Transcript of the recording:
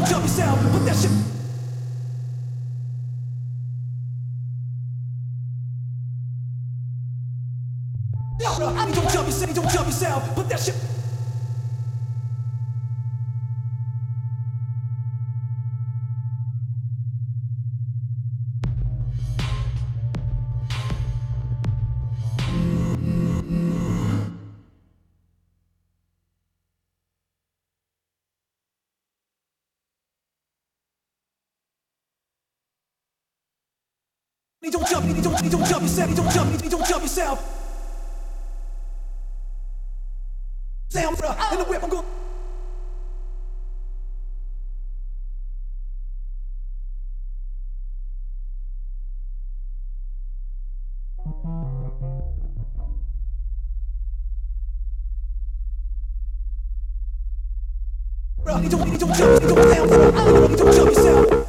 don't jump yourself. Put that shit. No, I mean, don't jump yourself. Don't jump yourself. Put that shit. Don't jump yourself. Don't jump yourself. Say I'm in the whip. I'm going. Don't jump yourself.